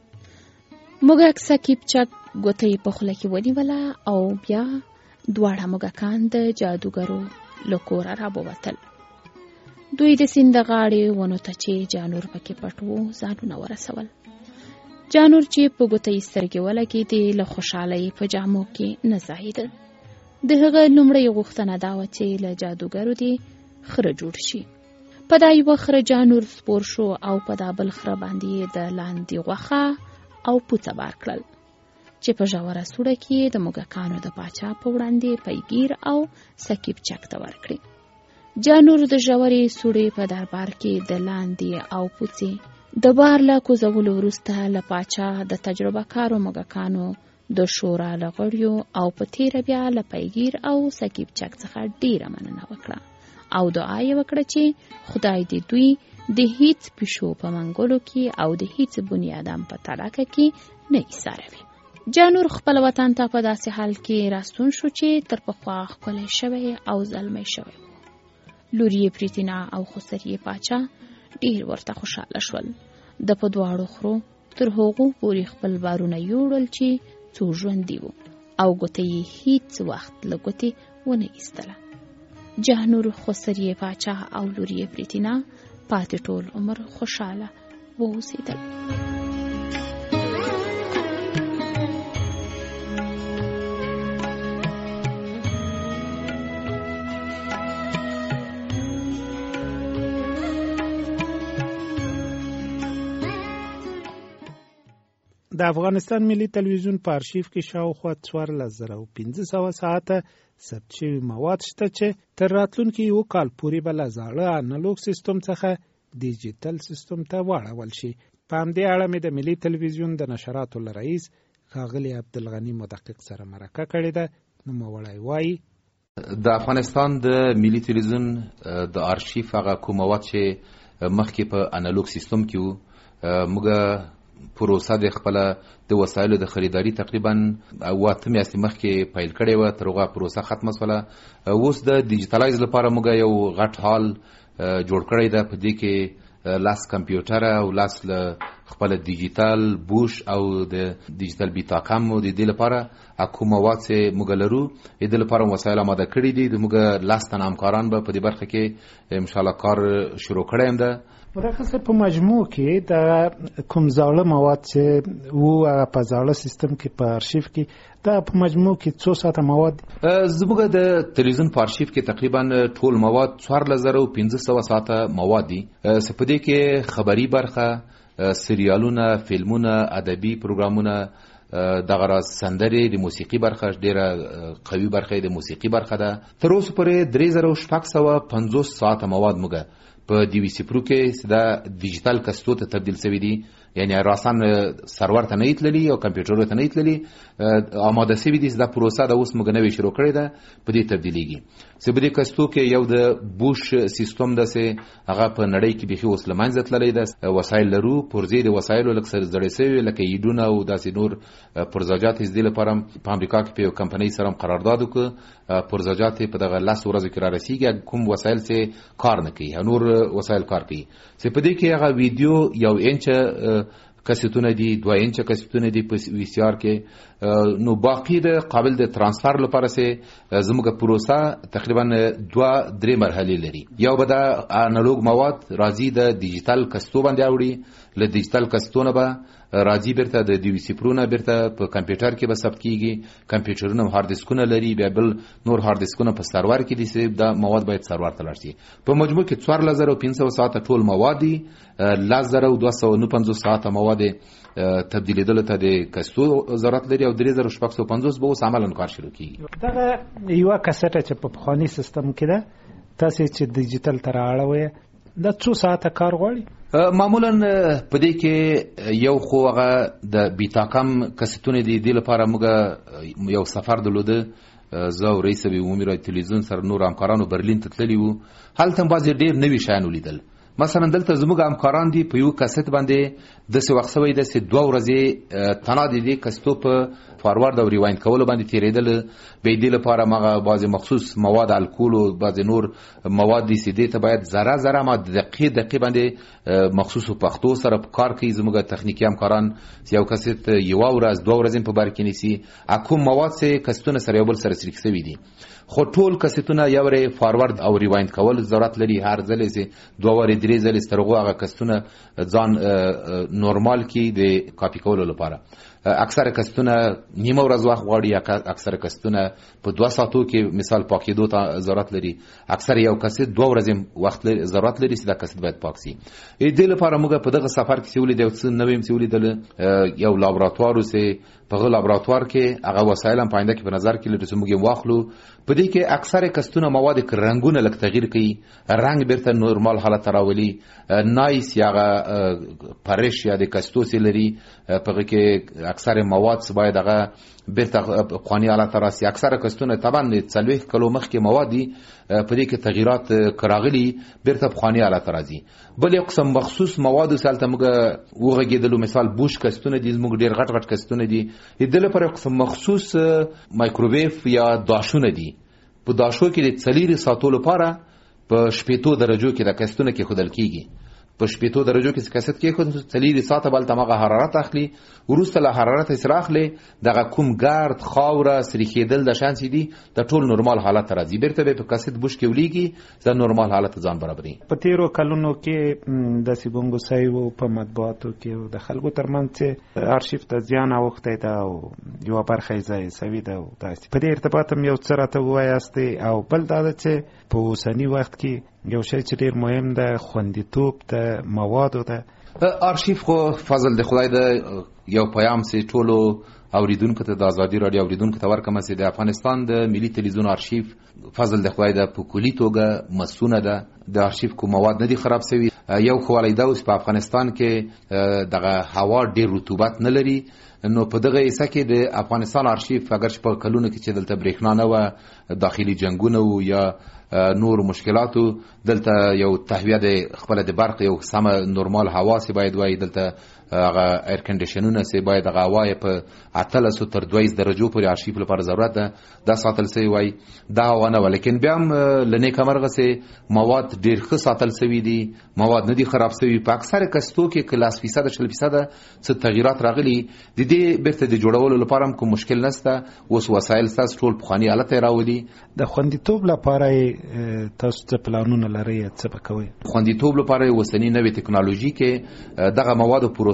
موږک سکیپچک ګوته یې په خوله کې ونیوله او بیا دواړه موږکان د جادوګرو له کوره راووتل. دوی د سیند د غاړې ونو ته چې جانور پکې پټ و ځانونه ورسول. جانور چې په ګوته یې سترګې ولګېدې له خوشحالۍ په جامو کې نه ځایېده. د هغه لومړۍ غوښتنه دا وه چې له جادوګرو دې خره جوړ شي. په دا یوه خره جانور سپور شو او په دا بل خره باندې د لاندې غوښه او پوڅه بار کړل چې په ژوره سوړه کې د موږکانو د پاچا په وړاندې پیګیر او سکیپچک ته ورکړي. جانور د ژورې سوړې په دربار کې د لاندې او پوڅې د بار له کوزولو وروسته له پاچا د تجربه کارو موږکانو د شورا له غړیو او په تیره بیا له پیګیر او سکیپچک څخه ډیره مننه وکړه او دعا یې وکړه چې خدای دې دوی د هیڅ پیشو په منګولو کې او د هیڅ بني آدم په تلاکه کې نه ایساروي. جانور خپل وطن ته په داسې حال کې راستون شو چې تر پخوا ښکلی شوی او زلمی شوی و. لور یې پریتینا او خسر یې پاچا ډیر ورته خوشحاله شول. د په دواړو خرو تر هغو پورې خپل بارونه یوړل چې څو ژوندي وو او ګوته یې هیڅ وخت له ګوتې ونه ایستله. جانور، خسر یې پاچا او لور یې پریتینا پاتې ټول عمر خوشحاله واوسېدل. د افغانستان ملي تلویزیون په آرشیف کې شاوخوا څوارلس زره او پنځه سوه ساعته ثبت شوي مواد شته چې تر راتلونکي یو کال پورې به له زاړه انالوګ سیستم څخه ډیجیټل سیستم ته واړول شي. په همدې اړه مې د ملي تلویزیون د نشراتو له رئیس ښاغلي عبدالغني مدقق سره مرکه کړې ده. نوموړی وایي د افغانستان د ملي تلویزیون د آرشیف هغه کوم مواد چې مخکې په انالوګ سیستم کې وو، موږ پروسه د خپل د وسایلو د خریداري تقریبا واته میاشتې مخکې پیل کړې و، تر هغه پروسه ختمه شوله. اوس د ډیجیټلایز لپاره موږ یو غټ هال جوړ کړی ده، په دې کې لاس کمپیوټر او لاس خپل ډیجیټل بوش او د ډیجیټل بیتاکم د دې لپاره کوم مواد چې موږ لرو د دې لپاره وسایل آماده کړي دي. موږ لاس تن همکاران به په دې برخه کې ان شاء الله کار شروع کړی هم ده. ورخصه په مجموع کې د کوم زاړه مواد چې وو په زاړه سیستم کې په آرشیف کې دا په مجموع کې څو ساعته مواد زموږ د تلویزیون په آرشیف کې تقریبا ټول مواد څوارلس زره او پنځه سوه ساعته مواد دي. په دې کې خبري برخه، سریالونه، فلمونه، ادبي پروګرامونه، دغه راز سندرې، د موسیقي برخه ډیره قوي برخه د موسیقي برخه ده. تر اوسه پورې درې زره او شپږ سوه پنځوس ساعته مواد موږ په ډي وي سي پرو کې دا ډیجیټل کستو ته تبدیل شوی دي، یعنی راسن سرور ته نه تللی او کمپیوټر ته نه تللی، آماده شوی دي دا پروسه د اوس موږ نوې شروع کړې ده په دې تبدیلیږي. چې په دې کستو کې یو د بوش سیستم ده چې هغه په نړۍ کې بيخي اوس لمنځه تللی ده، وسایل لرو، پرزې د وسایلو لکه سر زړې شوي لکه ایډونه او داسې نور پرزاجات دې لپاره په امریکا کې په یو کمپنۍ سره قرارداد وکړ، پرزاجات په دغه لاس ورځو کې را رسیږي، کوم وسایل چې کار نه کوي نور وسایل کار کوي. چې په دې کې هغه ویډیو یو انچ کسیتونه دي، دوه انچ کسیتونه دي په وی سی آر کې، نو باقی د قابل د ترانسفر لپاره سه زموږ پروسه تقریبا دوه درې مرحلې لري. یو به د انالوګ مواد راځي د ډیجیټل کستو باندې اوړي، له ډیجیټل کستونه به راځي بیرته د ډي وي سي پرونه بیرته په کمپیوټر کې به ثبت کیږي، کمپیوټرونه هارد ډیسکونه لري، بیا بل نور هارد ډیسکونه په سرور کې دي چې دا مواد باید سرور ته لاړ شي. په مجموع کې څوارلس زره پنځه سوه ساعته ټول مواد دي، لس زره دوه سوه نهه پنځوس ساعته مواد تبدیلیدلو ته د کستو ضرورت لري او درې زره شپږ سوه پنځوس به اوس عملاً کار شروع کیږي. دغه یوه کسټه چې په پخواني سیستم کې ده تاسې چې ډیجیټل ته رااړوئ دا څو ساعته کار غواړي؟ معمولا په دې کې یو خو هغه د بیتاکم کسټونه دي، دې لپاره موږ یو سفر درلوده، زه او رئیس عمومي رادیو تلویزیون سره نور همکارانو برلین ته تللي وو، هلته بعضې ډېر نوي شیان ولیدل. مثلا دلته زموږ همکاران دي په یو کسټ باندې داسې وخت شوی ده چې دوه ورځې تنها د دې کستو په فاروارد او ریوایند کولو باندې تېرېدل، بیا دې لپاره مغه بعضې مخصوص مواد الکول او بعضې نور مواد دي چې دې ته باید ذره ذره ما دقیقې دقیقې باندې مخصوصو پښتو سره کار کوي. زموږ تخنیکي همکاران یو کسټ یوه ورځ دوه ورځې په بر کې نیسي، کوم مواد چې کستونه سره یو بل سره شریک شوي دي، خو ټول کسټونه یو ری فاروارد او ریوایند کول ضرورت لري، هر ځل چې دوه ورې درې ځلې سترغو هغه کستونه ځان نورمال کې د کاپی کولو لپاره. اکثر کستونه نیمه ورځ وخت غواړي، اکثر کستونه په دوه ساعتو کې مثال پاکېدو ته ضرورت لري، اکثر یو کست دوه ورځې وخت ضرورت لري چې دا کست باید پاک شي. دې لپاره موږ په دغه سفر کې چې ولیدل یو څه نوی م چې ولیدل، یو لابراتوار و چې په هغه لابراتوار کې هغه وسایل هم په آینده کې په نظر کې لري چې موږ یې واخلو. په دې کې اکثر کستونه مواد کې رنګونه لږ تغییر کوي، رنګ بیرته نورمال حالت ته راولي، نایس یا هغه پرش یا د کستو چې لري په هغه کې اکثر مواد باید هغه بیرته پخواني حالت ته راسي. اکثر کستونه طبعا څلوېښت کلو مخکې مواد دي، په دې کې تغییرات راغلي بیرته پخواني حالت ته راځي. بل یو قسم مخصوص مواد چې هلته موږ وغږېدلو، مثال بوش کستونه دي، زموږ ډېر غټ غټ کستونه دي، د دې لپاره یو قسم مخصوص مایکروویف یا داشونه دي. په داشو کې د څلېرو ساعتو لپاره په شپېتو درجو کې د کستونه کېښودل کېږي. په شپېتو درجو کې کست کېښود څلېرو ساعته به هلته هماغه حرارت اخلي، وروسته له حرارت چې راخلي دغه کوم ګرد خاوره سریښېدل د شان چې دي د ټول نورمال حالت ته راځي، بیرته به په کست بوش کې ولیږي، د نورمال حالت ته ځان برابري. په تېرو کلونو کې داسې ګونګوسۍ و په مطبوعاتو کې او د خلکو ترمنځ چې ارشیف ته زیان اوښتی ده او یوه برخه یې ضایع سوي ده او داسې په دې ارتباط هم یو څه راته ووایاستې. او بل دا ده چې په اوسني وخت کې یو شی چې ډېر مهم ده خوندیتوب د موادو ده. ارشیف خو فضل د خدای ده، یو پیام چې ټولو اوریدونکو ته د ازادي راډیو اوریدونکو ته ورکوم چې د افغانستان د ملي تلویزیون ارشیف فضل د خدای ده په کلي توګه مسونه ده، د ارشیف کوم مواد نه دي خراب شوي. یو خو والی دا اوس په افغانستان کې دغه هوا ډېر رطوبت نه لري، نو په دغه حصه کې د افغانستان ارشیف اگر چې په کلونو کې چې دلته برېښنا نه وه، داخلي جنګونه و یا نور مشکلاتو، دلته یو تهویه د خپله د برق یو سمه نورمال هوا چې باید وایي، دلته هغه ایر کنډیشنونه چې باید هغه هوا یې په اتلسو تر دویس درجو پورې ارشیف لپاره ضرورت ده، دا ساتل سوي وایي، دا هوا نه وه. لیکن بیا هم له نیکه مرغه چې مواد ډېر ښه ساتل سوي دي، مواد نه دي خراب سوي. په اکثره کستو کې که لس فیصده شل فیصده څه تغییرات راغلي، د دې بیرته د جوړولو لپاره هم کوم مشکل نشته. اوس وسایل ستاسو ټول پخواني حالت ته یې راولي. د خوندیتوب لپاره تاسو څه پلانونه لرئ، څه به کوئ؟ خوندیتوب لپاره اوسني نوې ټکنالوژي کې دغه موادو پروسه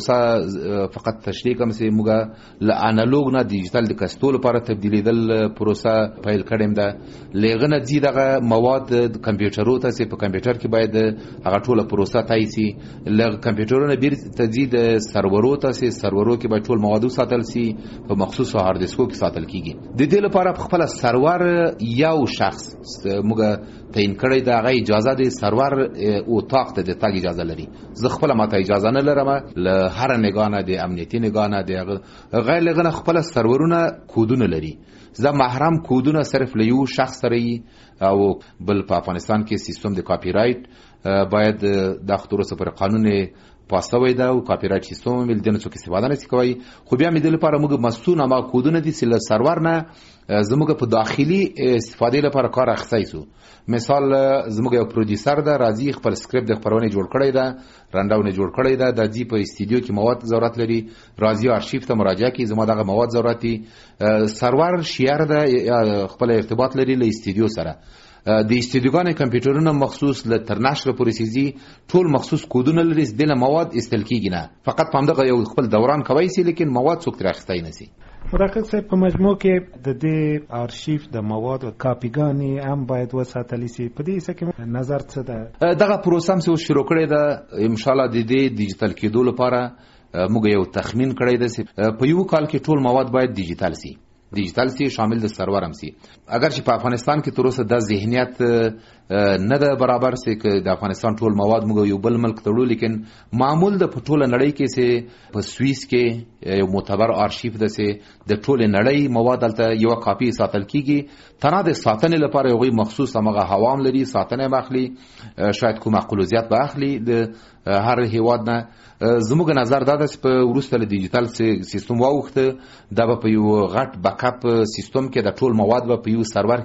فقط تشریح کوم چې موږ له انالوګ نه ډیجیټل د کستو لپاره تبدیلیدل پروسه پیل کړې ده. له هغه نه ځي دغه مواد کمپیوټرو ته چې په کمپیوټر کې باید هغه ټوله پروسه تایید شي، له کمپیوټرونو بیرته ځي د سرورو ته چې سرورو کې باید ټول مواد وساتل شي، په مخصوصو هارد ډیسکو کې ساتل کیږي. د دې لپاره په خپله سرور یو شخص موږ تعین کړی د هغه اجازه د سرور او طاق ته د تاګ اجازه لري. زه خپل ماته اجازه نه لرم له هر نگانه د امنیتي نگانه د غیر لغنه خپل سرورونه کودونه لري. زه محرم کودونه صرف له یو شخص سره او بل په افغانستان کې سیستم د کاپی رایټ باید د خطر سره قانون پاسوي دا او کاپی رایټ سیستم مل دنه څوک استفاده نه کوي. خو بیا مې د لپاره موږ مسونه ما کودونه دي سل سرور نه زموږ په داخلي استفاده لپاره کار اخصای سو. مثال زموږ یو پروډوسر دا راځي خپل سکرپټ د خبرونه جوړ کړی دا رانډاونه جوړ کړی دا د دې په استودیو کې مواد ضرورت لري راځي آرشیف ته مراجعه کوي زموږ دغه مواد ضرورتي سرور شیر دا خپل ارتباط لري له استودیو سره. د استودیوګانو کمپیوټرونه مخصوص ل ترناشر پروسیزي ټول مخصوص کودونه لري د مواد استل کیږي نه فقط په همدغه یو خپل دوران کوي سي لیکن مواد څوک تر اخستای نه سي. مراقب صاحب په مجموع کې د دې آرشیف د مواد او کاپیګانی هم باید وساتل شي. په دې څه کې نظر څه ده؟ دغه پروسه هم څه شروع کړې ده ان شاء الله د دې ډیجیټل کېدو لپاره موږ یو تخمین کړی ده په یو کال کې ټول مواد باید ډیجیټل سي ډیجیټل سي شامل د سرور هم سي. اگر چې په افغانستان کې تر اوسه د ذهنیت نه ده برابر سي چې د افغانستان ټول مواد موږ یو بل ملک تړو لیکن معمول د ټوله نړۍ کې سي په سویس کې یو معتبر آرشیف ده سي د ټوله نړۍ مواد دلته یو کاپی ساتل کیږي تنه د ساتنې لپاره یو مخصوص هغه حوام لري ساتنه مخلي شاید کومه قلوزیات به اخلي د هر هیواد نه. زموږ نظر دا ده چې په وروسته له ډیجیټل سیستم واوښته دا به په یو غټ بیکاپ سیستم کې د ټول مواد به په یو سرور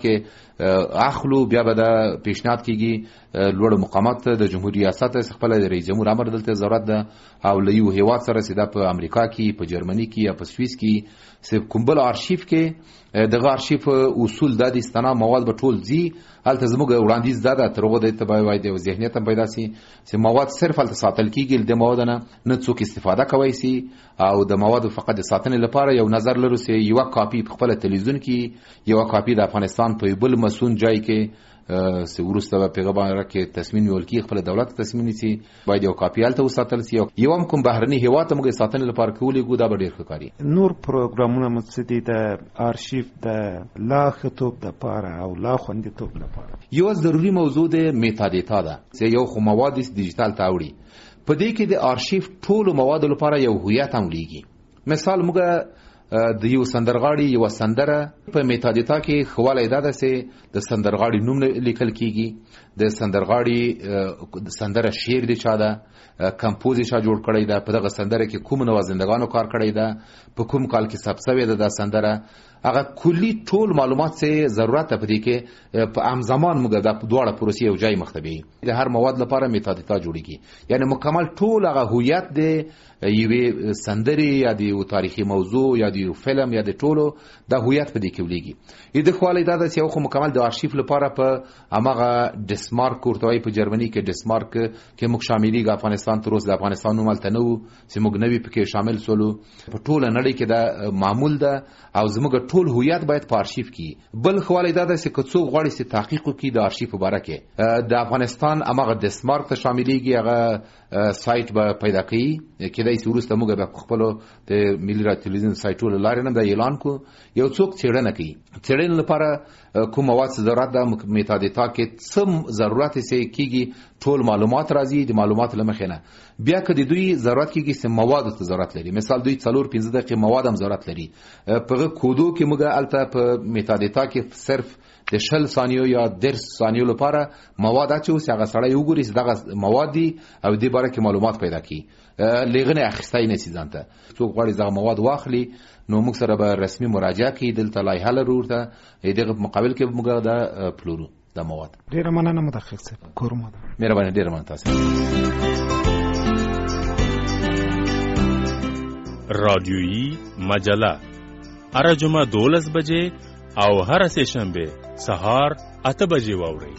کې اخلو بیا به د پیشنهاد کیږي لوړ مقامات د جمهوریت ریاست خپل د رئیس جمهور امر دلته ضرورت ده او له یو هیواد سره سیده په امریکا کې په جرمني کې یا په سویس کې سب کومبل آرشیف کې دغه آرشیف اصول د استنا مواد به ټول زی الته زموږ وړاندیز ده ترغه د تبای وای د ذهنیت پیدا سي چې مواد صرف الته ساتل کیږي د مواد نه نه څوک استفاده کوي سي او د مواد فقط د ساتنې لپاره یو نظر لرو سي یو کاپی په خپل تلویزیون کې یو کاپی د افغانستان په بل مسون ځای کې سه ورسته په پیغام کې تصمیم نیول کی خپل دولت تصمیم نیسي باید یو کاپی الته وساتل سي یو هم کوم بهرني هیوا ته موږ ساتنې لپاره کولې ګو دا ډیر ښکاری. نور پروګرامونه متصدی د آرشیف د لا خطوب د پاره او لا خوندیتوب لپاره یو ضروری موضوع د میتا ډیټا ده چې یو خو مواد ډیجیټل تاوړي په دې کې د آرشیف ټول مواد لپاره یو هویت هم لیږي. مثال موږ د یو سندرغاړي یو سندره په میتا ډیټا کې خواله ده چې د سندرغاړي نوم لیکل کیږي د سندرغاړي د سندره شعر دی چا ده کمپوز چا جوړ کړی ده په دغه سندره کې کوم نوازندگانو کار کړی ده په کوم کال کې ثبت شوی ده د سندره هغه کلی ټول معلومات څه ضرورت پدې کې په ام زمان موږ د دواړه پروسې یو ځای مختبي د هر مواد لپاره میتا ډیټا جوړیږي یعنی مکمل ټول هغه هویت دی یوه سندري یا د یو تاریخي موضوع یا د یو فلم یا د ټولو د هویت په دې کې ولېږي. د خپل دا د یو خو مکمل د آرشیف لپاره په امغه ډسمارک ورتوي په جرمني کې ډسمارک کې موږ شاملي د افغانستان تر اوسه د افغانستان نوم تل نو چې موږ نوي پکې شامل سولو په ټوله نړۍ کې دا معمول ده او زموږ ټول هویت باید په آرشیف کې بل خواله دا د څه غواړي چې تحقیق وکړي د آرشیف په اړه کې د افغانستان امغه ډسمارک ته شاملېږي هغه سایت به پیدا کړي کې دای سورسته موږ په خپل د ملي رادیو تلویزیون سایټونو لارې نه د اعلان کو یو څوک څېړنه کوي څېړنې لپاره کوم مواد ضرورت ده میتا ډیټا کې څه ضرورت یې کیږي ټول معلومات راځي د معلومات لمخې نه بیا که د دوی ضرورت کیږي چې مواد ته ضرورت لري مثال دوی څلور پنځه دقیقې مواد هم ضرورت لري په کودو کې موږ الته په میتا ډیټا کې صرف د شل ثانیو یا درس ثانیو لپاره مواد اچو چې هغه سړی وګوري چې دغه مواد دي او د باره کې معلومات پیدا کړي لغنه اخستای نه سي ځانته څوک غواړي دغه مواد واخلي نو موږ سره به رسمي مراجعه کوي دلته لایحه لرو ته دغه مقابل کې موږ دا پلورو د مواد. ډیره مننه مدقق صاحب کوم مهرباني ډیره مننه تاسو. رادیویی مجله هر جمعه دولس بجې او هر سه شنبه سهار اته بجې واورئ.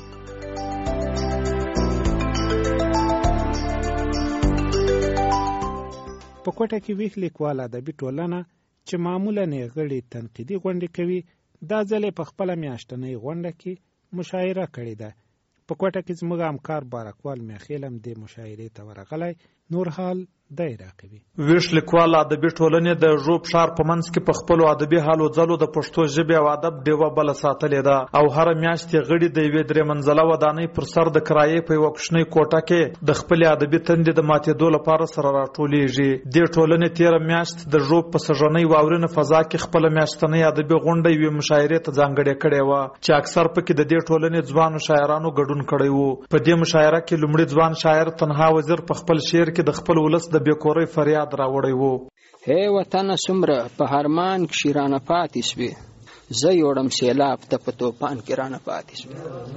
په کوټه کې ویښ لیکوال ادبي ټولنه چې معمولا یې غړي تنقیدي غونډې کوي دا ځل په خپل میاشتنۍ غونډه کې مشاعره کړې ده. په کوټه کې زموږ همکار بارکوال میخیل هم د مشاعرې ته ورغلی نور حال دی راقبي. ویش لیکوال ادبي ټولنې د ژوب ښار په منځ کې په خپلو ادبي حالو ځلو د پښتو ژبې او ادب ډیوه بله ساتلې ده او هره میاشت یې غړي د یوې درې منزله ودانۍ پر سر د کرایې په یوه کوچنۍ کوټه کې د خپلې ادبي تندې د ماتېدو لپاره سره راټولیږي. دې ټولنې تېره میاشت د ژوب په سږنۍ واورینه فضا کې خپله میاشتنۍ ادبي غونډه یوې مشاعرې ته ځانګړې کړې وه چې اکثر پکې د دې ټولنې ځوانو شاعرانو ګډون کړی و. په دې مشاعره کې لومړي ځوان شاعر تنها وزیر په خپل شعر کې د خپل ولس د بېکورۍ فریاد راوړی وو. هی وطنه څومره په هرمان کښې رانه پاتې سوې، زه یوړم سیلاب ته په توپان کې رانه پاتې سوې.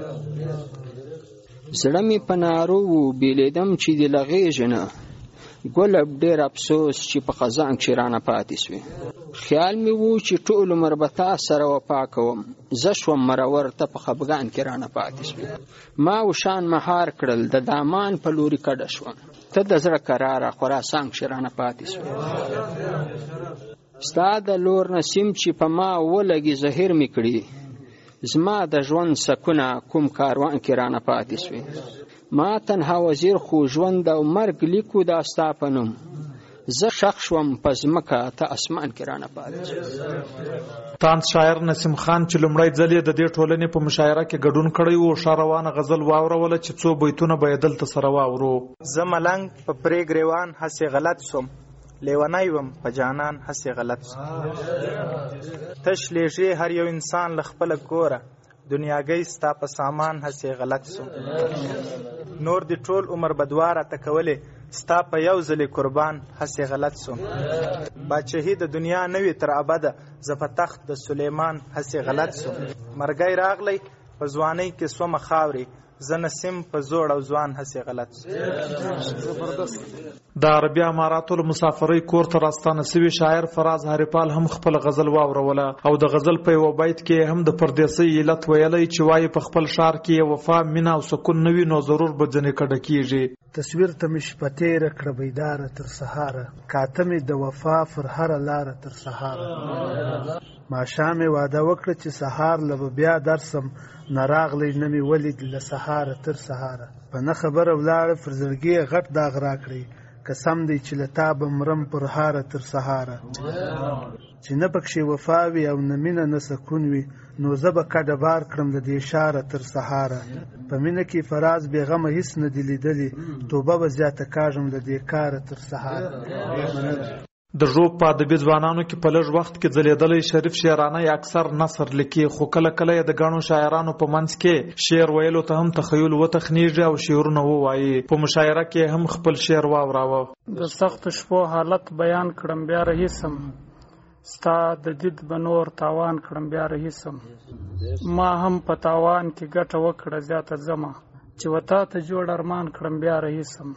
زړه مې په نارو و بیلېدم چې دې له غېږې نه، ګلب ډېر افسوس چې په خزان کښې رانه پاتې سوې. خیال مې و چې ټول عمر به تا سره وفا کوم، زه شوم مرور ته په خفګان کې رانه پاتې سوې. ما وشان مهار کړل د دامان په لوري کډه شوم، ته د زړه کراره خراسان کښې رانه پاتې سوې. ستا د لور نسیم چې په ما ولګي زهر مې کړي، زما د ژوند سکونه کوم کاروان کې رانه پاتې سوې. ما تنها وزیر خو ژوند او مرګ لیکو دا ستا په نوم، زه ښخ شوم په ځمکه ته اسمان کې رانه پاتې سوې. طنز شاعر نسیم خان چې لومړی ځل یې د دې ټولنې په مشاعره کې ګډون کړی و ښه روانه غزل واوروله چې څو بیتونه به یې دلته سره واورو. زه ملنګ په پرې ګریوان هسې غلط سوم، لیونی وم په جانان هسې غلط سوم. تش لیږې هر یو انسان له خپله کوره، دنیاګۍ ستا په سامان هسې غلط سوم. نور دې ټول عمر بدوا راته کولې، ستا په یو ځلې قربان هسې غلط سوم. باچهي د دنیا نه وي تر ابده، زه په تخت د سلیمان هسې غلط سوم. مرګی راغلی په ځوانۍ کې سومه خاورې، زه نسیم په زوړ او ځوان هسې غلط سوم. د عربي اماراتو له مسافرۍ کور ته راستانه سوي شاعر فراز هریپال هم خپل غزل واوروله او د غزل په یوه بیت کې هم د پردیسۍ علت ویلی چې وایي په خپل ښار کې وفا مینه او سکون نه وي نو ضرور به ځینې کډه کېږي. تصویر ته مې شپه تېره کړه بیداره تر سهاره، کاته مې د وفا پر هره لاره تر سهاره. ماښام مې واده وکړه چې سهار له به بیا درسم، نه راغلی نه مې ولید له سهاره تر سهاره. په نه خبره ولاړه پر زړګي غټ داغ راکړی، قسم دی چې له تا به مرم پر هاره تر سهاره. چې نه پکښې وفا وي او نه مینه نه سکون وي، نو زه به کډه بار کړم د دې ښاره تر سهاره. په مینه کې فراز بېغمه هیڅ نه دي لیدلي، توبه به زیاته کاږم د دې کاره تر سهاره. د ژوب په ادبي ځوانانو کې په لږ وخت کې ځلېدلی شریف شعرانه یې اکثر نثر لیکي، خو کله کله یې د ګڼو شاعرانو په منځ کې شعر ویلو ته هم تخیل وتخنیږي او شعرونه ووایي. په مشاعره کې هم خپل شعر واوراوه. د سختو شپو حالت بیان کړم بیا رهیسم، ستا د دید به نور تاوان کړم بیا رهیسم. ما هم په تاوان کې ګټه وکړه زیاته ځمه، چې وتا ته جوړ ارمان کړم بیا رهیسم.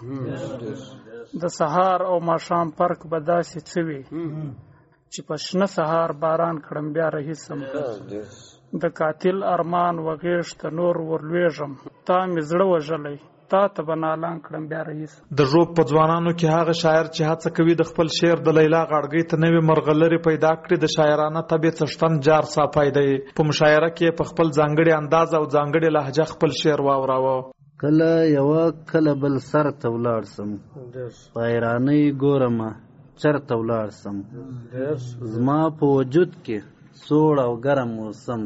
د سهار او ماښام فرق به داسې څه وي، چې په شنه سهار باران کړم بیا رهیسم. د قاتل ارمان وغېږ ته نور ورلوېږم، تا مې زړه وژلی تا ته به نالان کړم بیا رهیسم. د ژوب په ځوانانو کې هغه شاعر چې هڅه کوي د خپل شعر د لیلا غاړګۍ ته نوې مرغلرې پیدا کړي د شاعرانه طبع څښتن جار صافی دی. په مشاعره کې په خپل ځانګړي انداز او ځانګړې لهجه خپل شعر واوراوه. کله یوه کله بل سر ته ولاړ سم، په حیرانۍ ګورمه چرته ولاړ سم. زما په وجود کې سوړ او ګرم موسم،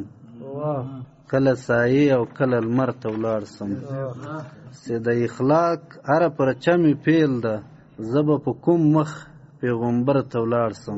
کله سایې او کله لمر ته ولاړ سم. چې د اخلاق هره پرچه مې پیل ده، زه به په کوم مخ پیغمبر ته ولاړ سم.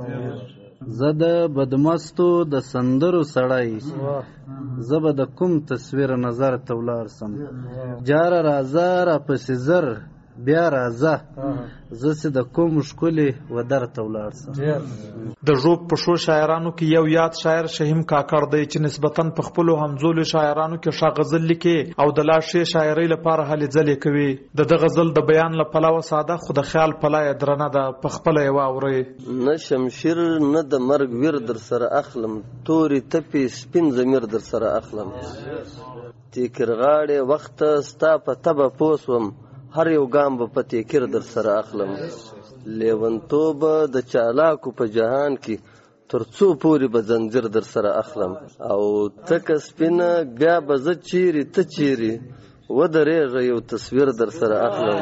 زه د بدمستو د سندرو سړی، زه به د کوم تصویر نظر ته ولاړ سم. جاره راځه را پسې زر بیا راځه، زه چې د کوم ښکلي ودر ته ولاړ سم. د ژوب په ښو شاعرانو کې یو یاد شاعر شهیم کاکړ دی چې نسبتاً په خپلو همزولو شاعرانو کې ښه غزل لیکي او د لا ښې شاعرۍ لپاره هلې ځلې کوي. د ده غزل د بیان له پلوه ساده خو د خیال پله یې درنه ده. په خپله یې واورئ. نه شمشیر نه د مرګ ویر در سره اخلم، تورې تپې سپین ضمیر در سره اخلم. تیکر غاړې وخت ستا په تبه پوه سوم، هر یو ګام به په تیکر در سره اخلم. لیونتوب د چالاکو په جهان کې تر څو پورې به زنځیر در سره اخلم. او تکه سپینه بیا به زه چیرې ته چیرې، ودرېږه یو تصویر در سره اخلم.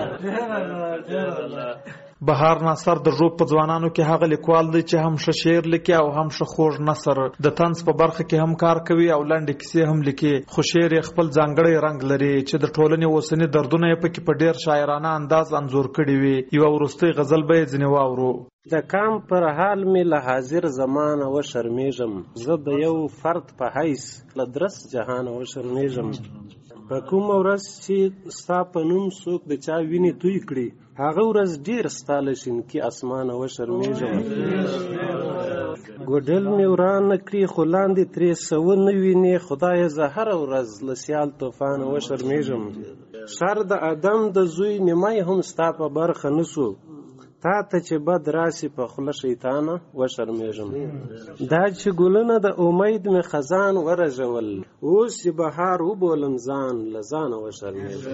بهار ناصر د ژوب په ځوانانو کې هغه لیکوال دی چې هم ښه شعر لیکي او هم ښه خوږ نثر، د طنز په برخه کې هم کار کوي او لنډې کیسې هم لیکي، خو شعر یې خپل ځانګړی رنګ لري چې د ټولنې اوسني دردونه یې پکې په ډېر شاعرانه انداز انځور کړي وي. یوه وروستۍ غزل به یې ځینې واورو. د کام پر حال مې له حاضر زمانه و شرمیږم، زه د یو فرد په حیث له درس جهانه و شرمیږم. په کومه ورځ چې ستا په نوم څوک د چا وینې توی کړي، هغه ورځ ډېر ستا له شینکي اسمانه و شرمیږم. ګوډل مې وران کړي خو لاندې ترې څه ونه وینې، خدایه زه هره ورځ له سیال طوفانه و شرمیږم. شر د ادم د زوی نیمای هم ستا په برخه نسو، تا ته چې بد راسي په خوله شیطانه و شرمیږم. دا چې ګلونه د امید مې خزان ورژول، اوس چې بهار وبولم ځان له ځانه و شرمیږم.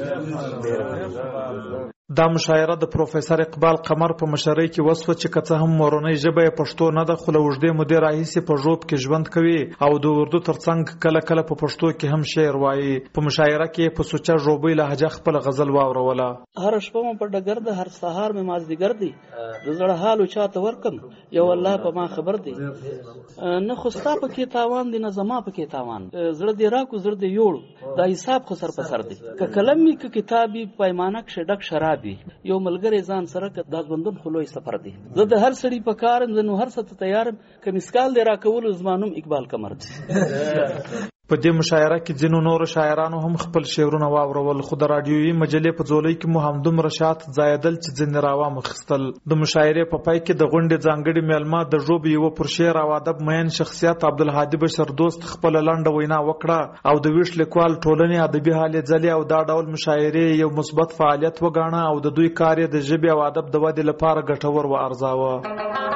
دا مشاعره د پروفیسور اقبال قمر په مشرۍ کې وسوه چې که څه هم مورنۍ ژبه یې پښتو نه ده، خو له اوږدې مودې راهیسې په ژوب کې ژوند کوي او د اردو ترڅنګ کله کله په پښتو کې هم شعر وایي. په مشاعره کې په سوچه ژوبۍ لهجه خپل غزل واوروله. هر شپه مې په ډګر ده، هر سهار مې مازدیګر دی، د زړه حال چاته ورکم یو الله په ما خبر دی. نه خو ستا پکې تاوان دی نه زما پکې تاوان، زړه دې راکو زړه دې یوړو، دا حساب خو سر په سر دی. که قلم وي که کتابي پیمانه کښې ډک شراب وي، یو ملګری ځان سره که دا ژوندون خو لوی سفر دی. زه د هر سړي په کارم، زه نو هر څه ته تیارم، که مسکال دی راکولو زما نوم اقبال قمر دی. په دې مشاعره کې ځینو نورو شاعرانو هم خپل شعرونه واورول، خو د راډیویي مجلې په ځولۍ کې مو همدومره شات ځایدل چې ځینې راوامخیستل. د مشاعرې په پای کې د غونډې ځانګړي میلمه د ژوبې یوه پر شعر او ادب مین شخصیت عبدالهادي بشردوست خپله لنډه وینا وکړه او د ویښ لیکوال ټولنې ادبي هلې ځلې او دا ډول مشاعرې یو مثبت فعالیت وګاڼه او د دوی کار یې د ژبې او ادب د ودې لپاره ګټور وارزاوه.